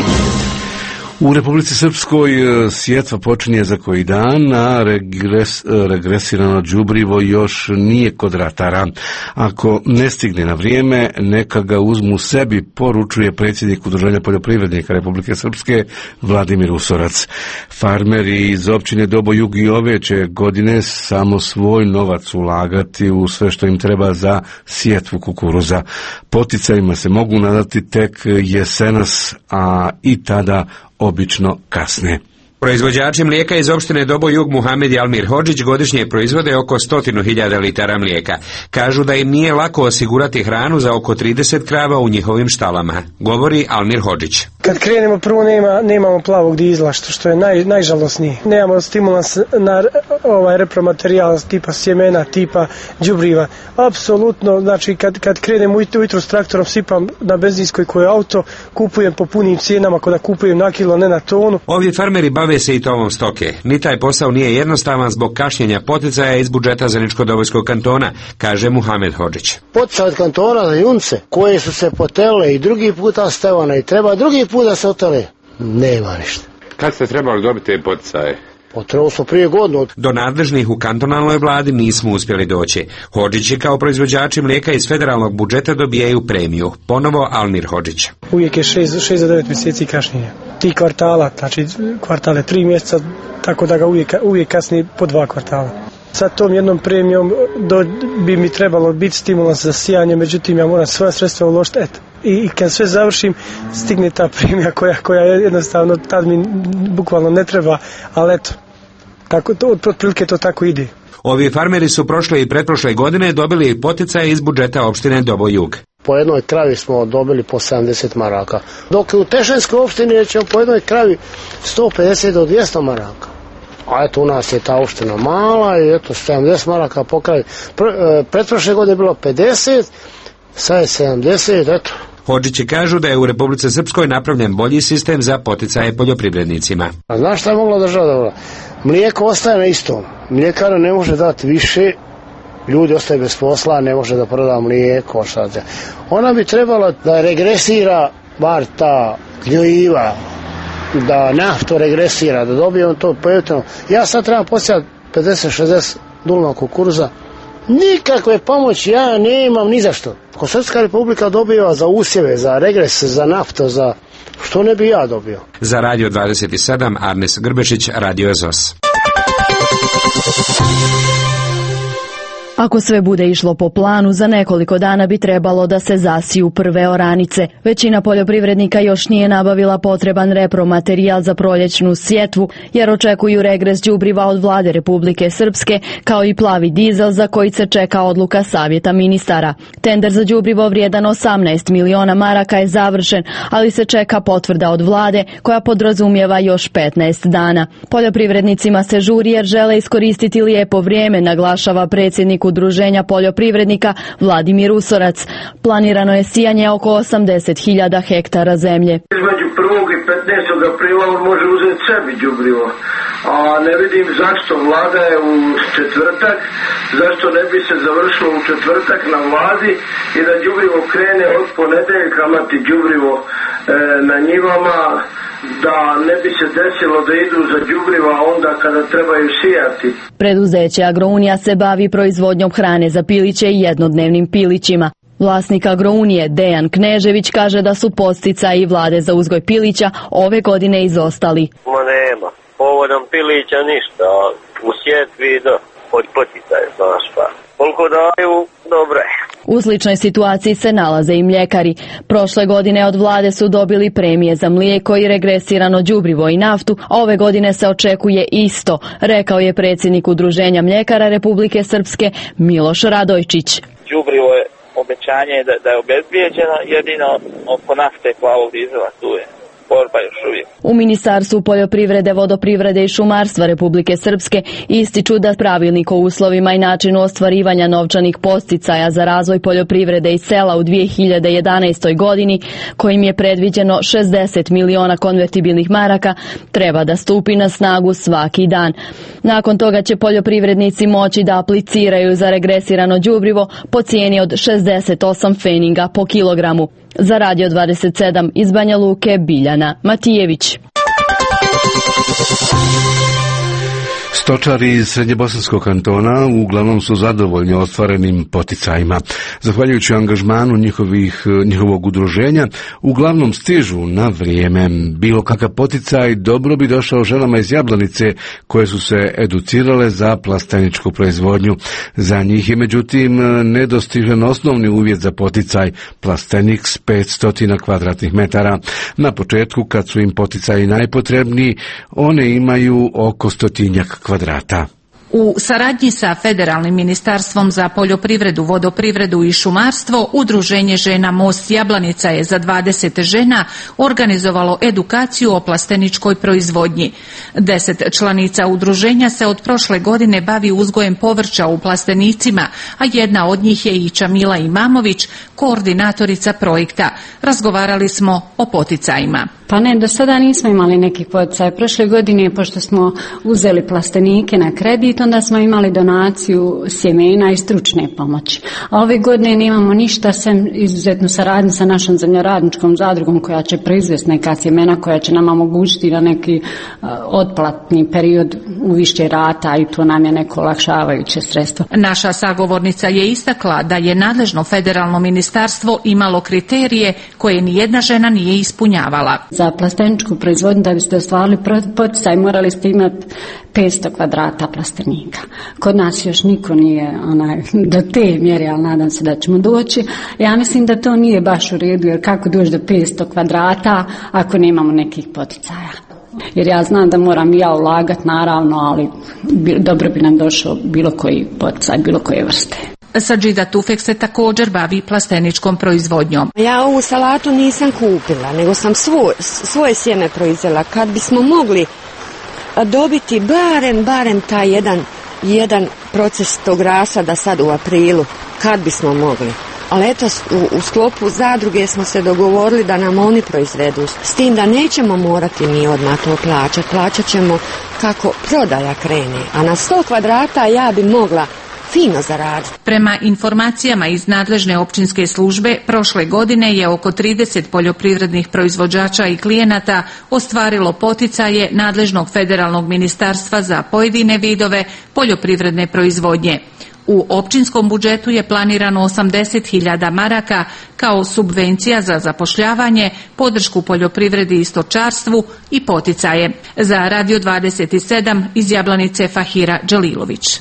U Republici Srpskoj sjetva počinje za koji dan, a regresirano đubrivo još nije kod ratara. Ako ne stigne na vrijeme, neka ga uzmu sebi, poručuje predsjednik Udruženja poljoprivrednika Republike Srpske Vladimir Usorac. Farmeri iz općine Dobojug i ove će godine samo svoj novac ulagati u sve što im treba za sjetvu kukuruza. Poticajima se mogu nadati tek jesenas, a i tada obično kasne. Proizvođači mlijeka iz opštine Dobojug Muhamed i Almir Hodžić godišnje proizvode oko 100.000 litara mlijeka. Kažu da im nije lako osigurati hranu za oko 30 krava u njihovim štalama, govori Almir Hodžić. Kad krenemo prvo nemamo plavog dizla, što je najžalosnije. Nemamo stimulans na repromaterijal tipa sjemena, tipa đubriva. Apsolutno, znači kad krenem ujutro s traktorom, sipam na benzinskoj koje auto, kupujem po punim cijenama, kada kupujem na kilo, ne na tonu. Ovi farmeri bave se i tovom stoke. Ni taj posao nije jednostavan zbog kašnjenja poticaja iz budžeta Zeničko-Dobojskog kantona, kaže Muhamed Hodžić. Poticaj od kantona za junce koje su se potele i drugi puta stevane i treba drugi put da se otele, nema ništa. Kad ste trebali dobiti te poticaje? Potrebno smo prije godinu. Do nadležnih u kantonalnoj vladi nismo uspjeli doći. Hodžići kao proizvođači mlijeka iz federalnog budžeta dobijaju premiju. Ponovo Almir Hodžić. Uvijek je 6 do 9 mjeseci kašnjenja. Ti kvartala, znači kvartale 3 mjeseca, tako da ga uvijek kasni po 2 kvartala. Sa tom jednom premijom bi mi trebalo biti stimulans za sijanje, međutim ja moram svoja sredstva uložiti. I kad sve završim, stigne ta premija koja jednostavno tad mi bukvalno ne treba, ali eto, otprilike to tako ide. Ovi farmeri su prošle i pretprošle godine dobili poticaje iz budžeta opštine Dobojug. Po jednoj kravi smo dobili po 70 maraka, dok u Tešenskoj opštini ćemo po jednoj kravi 150 do 200 maraka. A eto, u nas je ta opština mala i eto 70 maraka po kravi. Pretprošle godine je bilo 50, sad je 70, eto. Hodžići kažu da je u Republici Srpskoj napravljen bolji sistem za poticaje poljoprivrednicima. A znaš šta je mogla država da ura? Mlijeko ostaje na istom. Mljekara ne može dati više, ljudi ostaju bez posla, ne može da proda mlijeko. Ona bi trebala da regresira bar ta gnjojiva, da nafto regresira, da dobijemo to pojetno. Ja sad trebam posijati 50-60 dulma kukuruza. Nikakve pomoći ja nemam ni za što. Ako Srpska Republika dobiva za usjeve, za regres, za nafto, za što ne bi ja dobio. Za Radio 27 Arnes Grbešić, Radio Azos. Ako sve bude išlo po planu, za nekoliko dana bi trebalo da se zasiju prve oranice. Većina poljoprivrednika još nije nabavila potreban repromaterijal za proljećnu sjetvu, jer očekuju regres đubriva od vlade Republike Srpske, kao i plavi dizel za koji se čeka odluka Savjeta ministara. Tender za đubrivo vrijedan 18 miliona maraka je završen, ali se čeka potvrda od vlade koja podrazumijeva još 15 dana. Poljoprivrednicima se žuri jer žele iskoristiti lijepo vrijeme, naglašava predsjednik Udruženja poljoprivrednika Vladimir Usorac. Planirano je sijanje oko 80.000 hektara zemlje. Između 1. i 15. aprila on može uzeti sebi đubrivo, a ne vidim zašto vlada je u četvrtak, zašto ne bi se završilo u četvrtak na vladi i da đubrivo krene od ponedeljka, imati đubrivo na njivama, da ne bi se desilo da idu za đubriva onda kada trebaju sijati. Preduzeće Agrounija se bavi proizvodnjom hrane za piliće i jednodnevnim pilićima. Vlasnik Agrounije Dejan Knežević kaže da su podsticaji vlade za uzgoj pilića ove godine izostali. Ma nema, povodom pilića ništa, u sjetvi od poticaja, znaš pa. Koliko daju, dobro je. U sličnoj situaciji se nalaze i mljekari. Prošle godine od vlade su dobili premije za mlijeko i regresirano đubrivo i naftu, a ove godine se očekuje isto, rekao je predsjednik Udruženja mljekara Republike Srpske Miloš Radojčić. Đubrivo je obećanje da je obezbijeđeno, jedino oko nafte plavog dizela tu je. U Ministarstvu poljoprivrede, vodoprivrede i šumarstva Republike Srpske ističu da pravilnik o uslovima i načinu ostvarivanja novčanih podsticaja za razvoj poljoprivrede i sela u 2011. godini, kojim je predviđeno 60 miliona konvertibilnih maraka, treba da stupi na snagu svaki dan. Nakon toga će poljoprivrednici moći da apliciraju za regresirano đubrivo po cijeni od 68 feninga po kilogramu. Za Radio 27 iz Banja Luke, Biljana Matijević. Stočari iz Srednjebosanskog kantona uglavnom su zadovoljni ostvarenim poticajima. Zahvaljujući angažmanu njihovog udruženja, uglavnom stižu na vrijeme. Bilo kakav poticaj dobro bi došao ženama iz Jablanice koje su se educirale za plasteničku proizvodnju. Za njih je međutim nedostižan osnovni uvjet za poticaj, plastenik s 500 kvadratnih metara. Na početku, kad su im poticaji najpotrebniji, one imaju oko 100 kvadrata. U saradnji sa Federalnim ministarstvom za poljoprivredu, vodoprivredu i šumarstvo, Udruženje žena Most Jablanica je za 20 žena organizovalo edukaciju o plasteničkoj proizvodnji. 10 članica udruženja se od prošle godine bavi uzgojem povrća u plastenicima, a jedna od njih je i Čamila Imamović, koordinatorica projekta. Razgovarali smo o poticajima. Pa ne, do sada nismo imali nekih poticaja. Prošle godine, pošto smo uzeli plastenike na kredit, onda smo imali donaciju sjemena i stručne pomoći. A ove godine nemamo ništa, sem izuzetnu saradnju sa našom zemljoradničkom zadrugom koja će proizvesti neka sjemena koja će nam omogućiti na neki otplatni period u više rata i to nam je neko olakšavajuće sredstvo. Naša sagovornica je istakla da je nadležno federalno ministarstvo imalo kriterije koje nijedna žena nije ispunjavala. Za plasteničku proizvodnju da biste ostvarili poticaj morali ste imati 500 kvadrata plastenika. Kod nas još niko nije do te mjere, ali nadam se da ćemo doći. Ja mislim da to nije baš u redu, jer kako doći do 500 kvadrata ako nemamo nekih poticaja. Jer ja znam da moram i ja ulagati, naravno, ali dobro bi nam došao bilo koji poticaj, bilo koje vrste. Sadžida Tufek se također bavi plasteničkom proizvodnjom. Ja ovu salatu nisam kupila, nego sam svoje sjeme proizvela. Kad bismo mogli dobiti barem taj jedan proces tog rasada sad u aprilu, kad bismo mogli. Ali eto, u sklopu zadruge smo se dogovorili da nam oni proizvedu, s tim da nećemo morati mi odmah to plaćati. Plaćat ćemo kako prodaja krene, a na 100 kvadrata ja bi mogla fino zaraditi. Prema informacijama iz nadležne općinske službe, prošle godine je oko 30 poljoprivrednih proizvođača i klijenata ostvarilo poticaje nadležnog federalnog ministarstva za pojedine vidove poljoprivredne proizvodnje. U općinskom budžetu je planirano 80.000 maraka kao subvencija za zapošljavanje, podršku poljoprivredi i stočarstvu i poticaje. Za Radio 27 iz Jablanice Fahira Đalilović.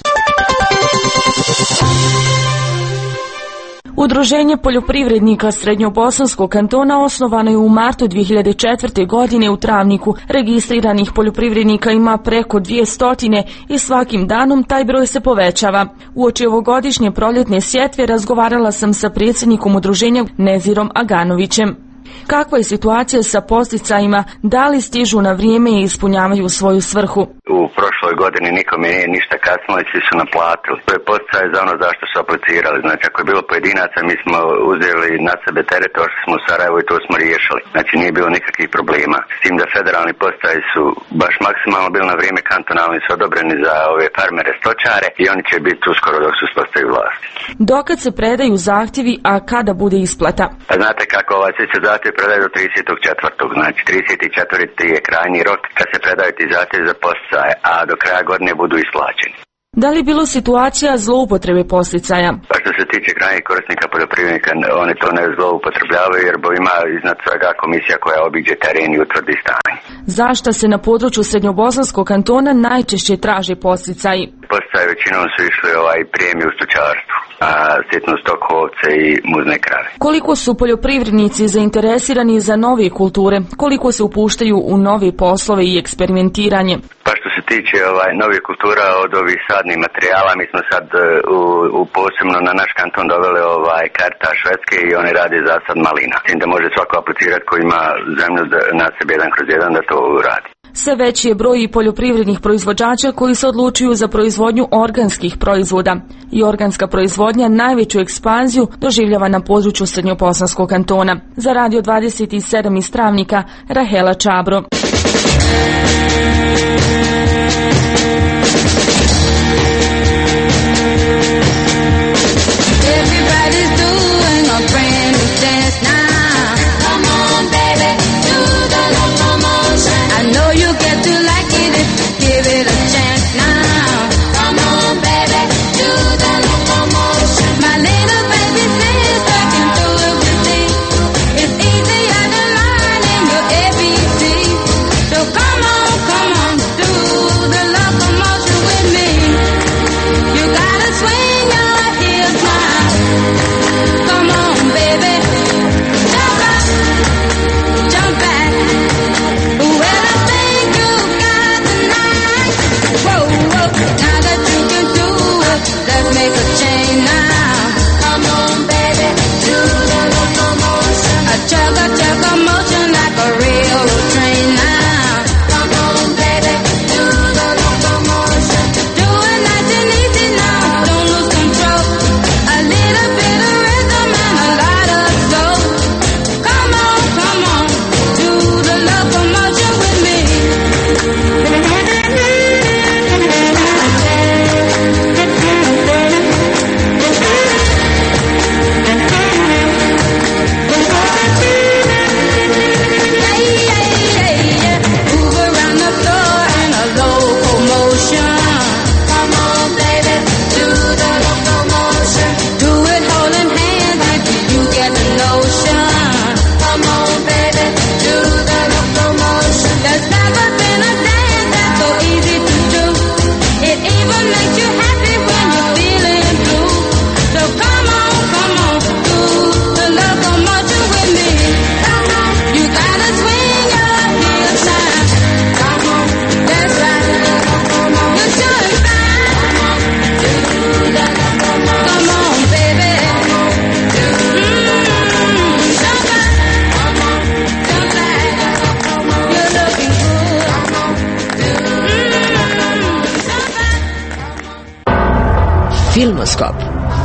Udruženje poljoprivrednika Srednjobosanskog kantona osnovano je u martu 2004. godine u Travniku. Registriranih poljoprivrednika ima preko 200 i svakim danom taj broj se povećava. Uoči ovogodišnje proljetne sjetve razgovarala sam sa predsjednikom udruženja Nezirom Aganovićem. Kakva je situacija sa posticajima, da li stižu na vrijeme i ispunjavaju svoju svrhu? U prošloj godini nikome nije ništa kasnilo i svi su naplatili. To je podsticaj za ono zašto su aplicirali. Znači ako je bilo pojedinaca, mi smo uzeli na sebe teret, došli smo u Sarajevo i to smo riješili. Znači nije bilo nikakvih problema. S tim da federalni podsticaji su baš maksimalno bili na vrijeme, kantonalni su odobreni za ove farmere, stočare i oni će biti uskoro dok su uspostavili vlasti. Dokad se predaju zahtjevi, a kada bude isplata? Znate kako, svi se zahtjevi predaju do 34. Znači 34. je krajnji rok kad se predaju ti zahtjevi za podsticaje, a do kraja godine budu isplaćeni. Da li je bilo situacija zloupotrebe podsticaja? Pa što se tiče krajnjih korisnika poljoprivrednika, oni to ne zloupotrebljavaju jer ima iznad svega komisija koja obiđe teren i utvrdi stanje. Zašto se na području Srednjobosanskog kantona najčešće traže podsticaji? Podsticaji većinom su išli premije u stočarstvu, a sitnu stoku, ovce i muzne krave. Koliko su poljoprivrednici zainteresirani za nove kulture? Koliko se upuštaju u nove poslove i eksperimentiranje? Pa što se tiče novih kultura od ovih sadnih materijala, mi smo sad posebno na naš kanton doveli karta Švedske i oni rade zasad malina. Tim da može svako aplicirati ko ima zemlju na sebi 1/1 da to uradi. Sve veći je broj poljoprivrednih proizvođača koji se odlučuju za proizvodnju organskih proizvoda. I organska proizvodnja najveću ekspanziju doživljava na području Srednjobosanskog kantona. Za Radio 27 iz Travnika, Rahela Čabro. Filmoskop.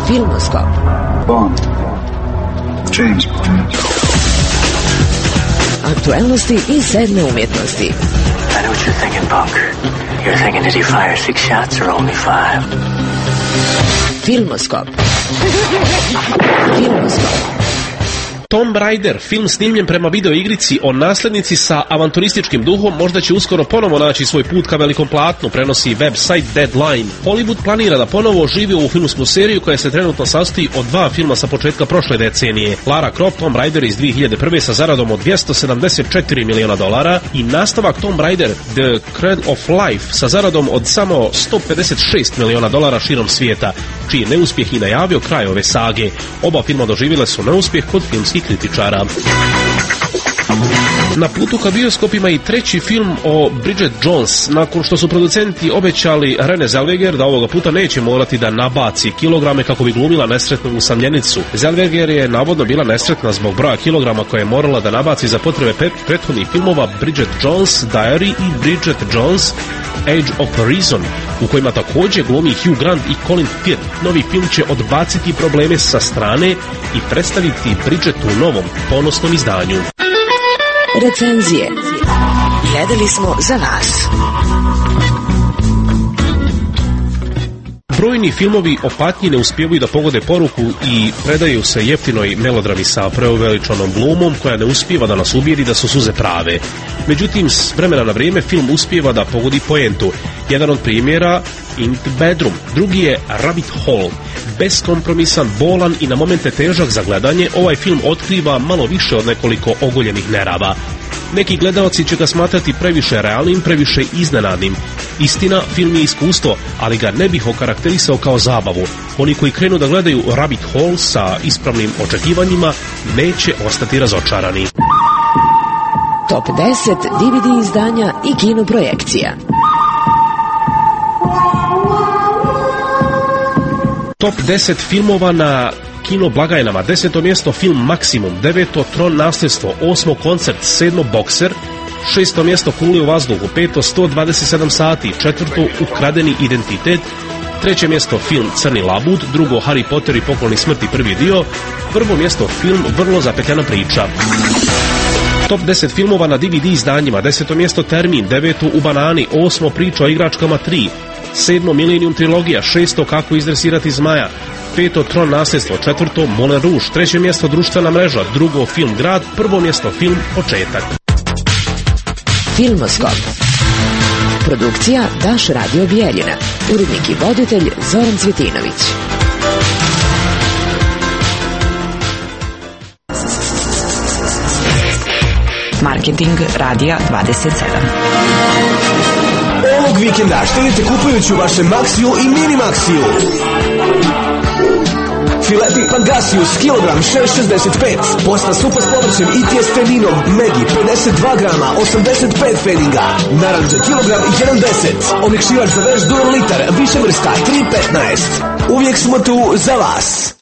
Bond. James Bond. Aktualnosti i sedme umjetnosti. I know what you're thinking, punk. You're thinking, did he fire 6 shots or only 5? Filmoskop. Tomb Raider, film snimljen prema videoigrici o naslednici sa avanturističkim duhom, možda će uskoro ponovo naći svoj put ka velikom platnu, prenosi website Deadline. Hollywood planira da ponovo oživi ovu filmsku seriju koja se trenutno sastoji od 2 filma sa početka prošle decenije. Lara Croft, Tomb Raider iz 2001. sa zaradom od $274 miliona i nastavak Tomb Raider The Cradle of Life sa zaradom od samo $156 miliona širom svijeta, čiji neuspjeh i najavio kraj ove sage. Oba filma doživjele su neuspjeh kod filmskih kritičara. Na putu ka bioskopima i treći film o Bridget Jones, nakon što su producenti obećali Renée Zellweger da ovoga puta neće morati da nabaci kilograme kako bi glumila nesretnu usamljenicu. Zellweger je navodno bila nesretna zbog broja kilograma koje je morala da nabaci za potrebe prethodnih filmova Bridget Jones' Diary i Bridget Jones' Age of Reason, u kojima također glumi Hugh Grant i Colin Firth. Novi film će odbaciti probleme sa strane i predstaviti Bridget u novom, ponosnom izdanju. Recenzije. Gledali smo za vas. Brojni filmovi o patnji ne uspijevaju da pogode poruku i predaju se jeftinoj melodrami sa preuveličanom glumom koja ne uspijeva da nas ubijedi da su suze prave. Međutim, s vremena na vrijeme film uspijeva da pogodi poentu. Jedan od primjera In the Bedroom, drugi je Rabbit Hole. Beskompromisan, bolan i na momente težak za gledanje, ovaj film otkriva malo više od nekoliko ogoljenih nerava. Neki gledalci će ga smatrati previše realnim, previše iznenadnim. Istina, film je iskustvo, ali ga ne bih okarakterisao kao zabavu. Oni koji krenu da gledaju Rabbit Hole sa ispravnim očekivanjima neće ostati razočarani. Top 10 DVD izdanja i kino projekcija. Top 10 filmova na kino blagajnama. 10. mjesto film Maksimum, 9. Tron nasljedstvo, 8. Koncert, 7. Bokser, 6. mjesto Kuli u vazduhu, 5. 127 sati, 4. Ukradeni identitet, 3. mjesto film Crni labud, 2. Harry Potter i pokloni smrti prvi dio, 1. mjesto film Vrlo zapetljana priča. Top 10 filmova na DVD izdanjima. 10. mjesto Termin, 9. U banani, 8. Priča o igračkama 3, 7. Millennium trilogija, 6. Kako izdresirati zmaja, 5. Tron nasljedstvo, 4. Moulin Rouge, 3. mjesto Društvena mreža, 2. Film Grad, 1. mjesto film Početak. Filmoskop. Produkcija Daš Radio Bijeljina. Urednik i voditelj Zoran Cvjetinović. Marketing Radija 27. Ovog vikenda štedite kupujući u vašem Maxiju i Mini Maxiju. Fileti Pangasius, kilogram 6,65. Posta supa s povrćem i tjestevinom Megi 52 grama, 85 pfenninga. Naranđe, kilogram i 1,10. Omekšivač za veš Dural litar, više vrsta 3,15. Uvijek smo tu za vas.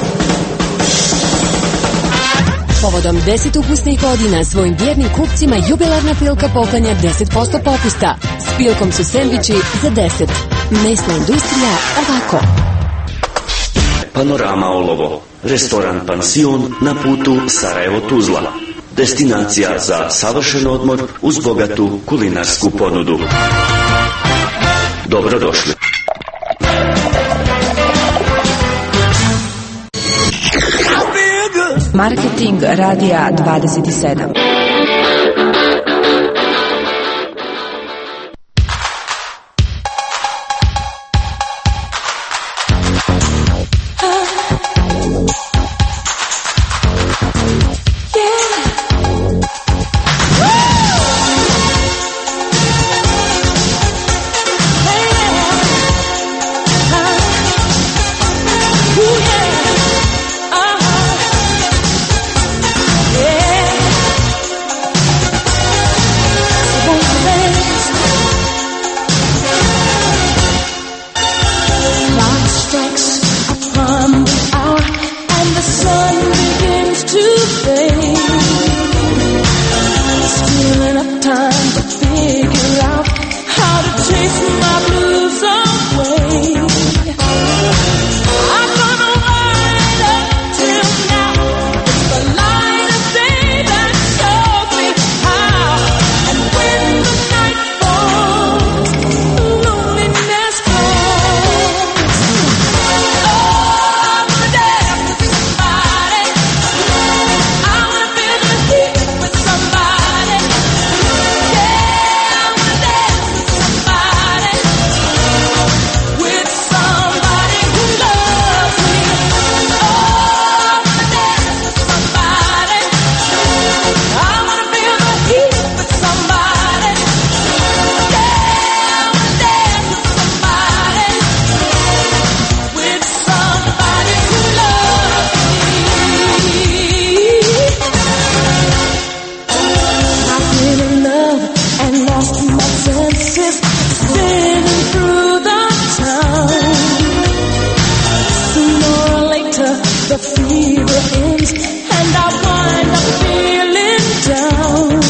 Povodom 10 ukusnih godina svojim vjernim kupcima jubilarna Pilka poklanja 10% popusta. S Pilkom su sendviči za 10. Mesna industrija ovako. Panorama Olovo, restoran Pansion na putu Sarajevo-Tuzla. Destinacija za savršen odmor uz bogatu kulinarsku ponudu. Dobrodošli. Marketing Radija 27. Chase my blues away. I'm gonna winter, the fever ends, and I wind up feeling down.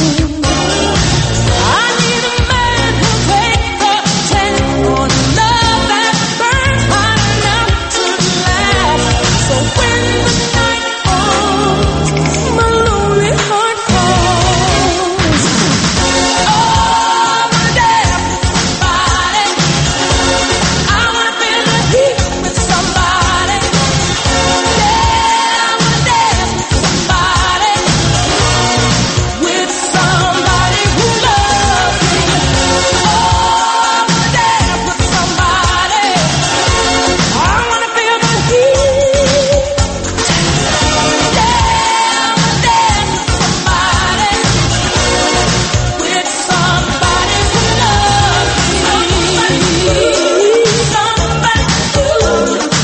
I need a man who'll take the tempo, love that burns hot enough to last. So when the night falls, my lonely heart calls. Oh, I wanna dance with somebody. I wanna feel the heat with somebody. Yeah, I wanna dance with somebody. With somebody who loves me. Oh, I wanna dance with somebody. I wanna feel the heat. Yeah, I wanna dance with somebody. With somebody who loves me. Somebody who loves me.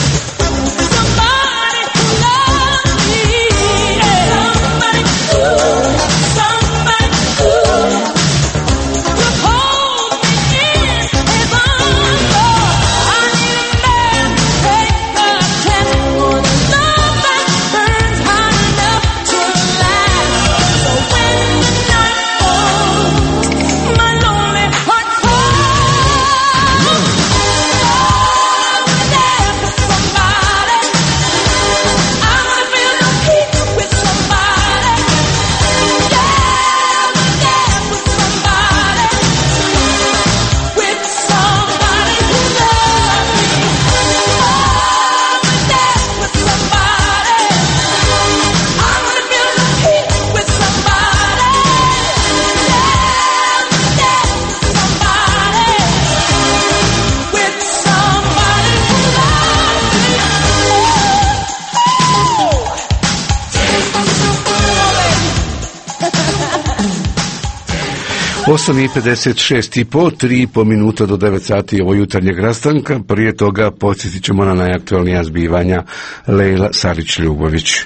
Osam i 56 i po, 3,5 minuta do 9 sati ovo jutarnjeg rastanka. Prije toga podsjetit ćemo na najaktualnija zbivanja. Lejla Sarić-Ljubović.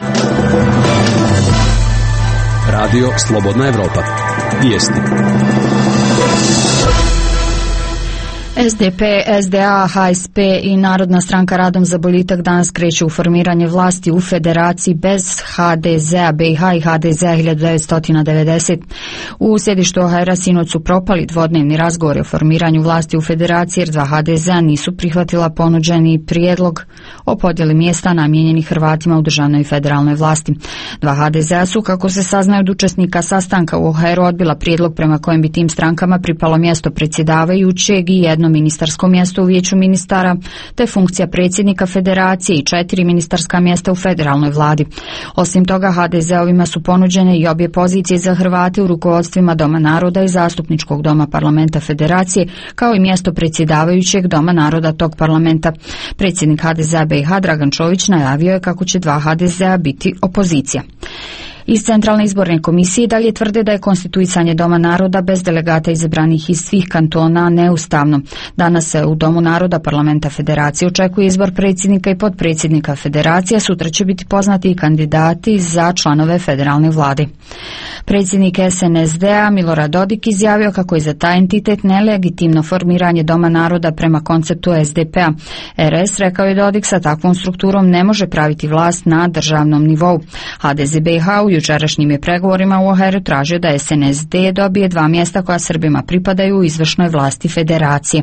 Radio Slobodna Evropa. Vijesti. SDP, SDA, HSP i Narodna stranka Radom za boljitak danas kreću u formiranje vlasti u federaciji bez HDZ-a BiH i HDZ-a 1990. U sjedištu OHR-a sinoć su propali dvodnevni razgovori o formiranju vlasti u federaciji jer dva HDZ-a nisu prihvatila ponuđeni prijedlog o podjeli mjesta namijenjenih Hrvatima u državnoj i federalnoj vlasti. Dva HDZ-a su, kako se saznaje od učesnika sastanka u OHR-u, odbila prijedlog prema kojem bi tim strankama pripalo mjesto predsjedavajućeg i jedno ministarsko mjesto u vijeću ministara, te funkcija predsjednika federacije i 4 ministarska mjesta u federalnoj vladi. Osim toga, HDZ-ovima su ponuđene i obje pozicije za Hrvate u rukovodstvima Doma naroda i Zastupničkog doma parlamenta federacije, kao i mjesto predsjedavajućeg Doma naroda tog parlamenta. Predsjednik HDZ-a BiH Dragan Čović najavio je kako će dva HDZ-a biti opozicija. Iz Centralne izborne komisije dalje tvrde da je konstituisanje Doma naroda bez delegata izabranih iz svih kantona neustavno. Danas se u Domu naroda parlamenta federacije očekuje izbor predsjednika i potpredsjednika federacije, sutra će biti poznati i kandidati za članove federalne vlade. Predsjednik SNSD-a Milorad Dodik izjavio kako je za taj entitet nelegitimno formiranje Doma naroda prema konceptu SDP-a. RS, rekao je Dodik, sa takvom strukturom ne može praviti vlast na državnom nivou. HDZ BiH u jučerašnjim je pregovorima u OHR tražio da SNSD dobije 2 mjesta koja Srbima pripadaju u izvršnoj vlasti federacije.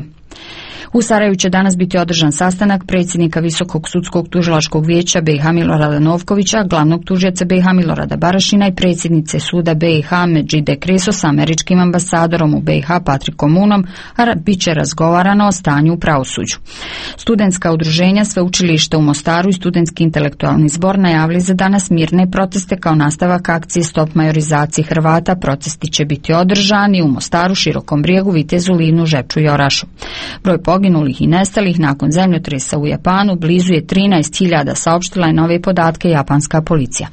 U Sarajevu će danas biti održan sastanak predsjednika Visokog sudskog tužilačkog vijeća BiH Milorada Novkovića, glavnog tužioca BiH Milorada Barašina i predsjednice suda BiH Medžide Kreso s američkim ambasadorom u BiH Patrikom Munom, a bit će razgovarano o stanju u pravosuđu. Studentska udruženja Sveučilišta u Mostaru i Studentski intelektualni zbor najavili za danas mirne proteste kao nastavak akcije Stop majorizaciji Hrvata. Protesti će biti održani u Mostaru, Širokom Brijegu, Vitezu, Livnu, Žepču i Orašu. Broj poginulih i nestalih nakon zemljotresa u Japanu blizu je 13.000, saopštila je nove podatke japanska policija.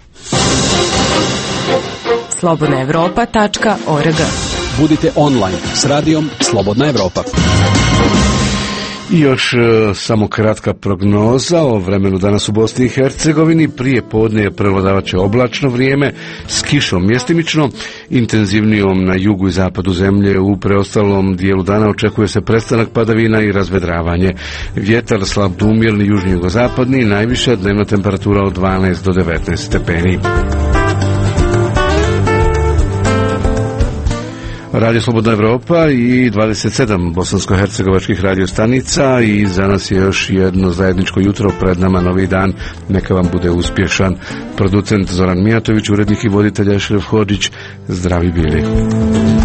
slobodnaevropa.org. Budite online s radijom Slobodna Evropa. I još samo kratka prognoza o vremenu danas u Bosni i Hercegovini. Prije podne je prevladavaće oblačno vrijeme s kišom mjestimično, intenzivnijom na jugu i zapadu zemlje. U preostalom dijelu dana očekuje se prestanak padavina i razvedravanje. Vjetar slab do umjerni južni jugozapadni, najviša dnevna temperatura od 12 do 19 stepeni. Radio Slobodna Evropa i 27 bosansko-hercegovačkih radiostanica i za nas je još jedno zajedničko jutro, pred nama novi dan, neka vam bude uspješan. Producent Zoran Mijatović, urednik i voditelj Ešref Hodžić, zdravi bili.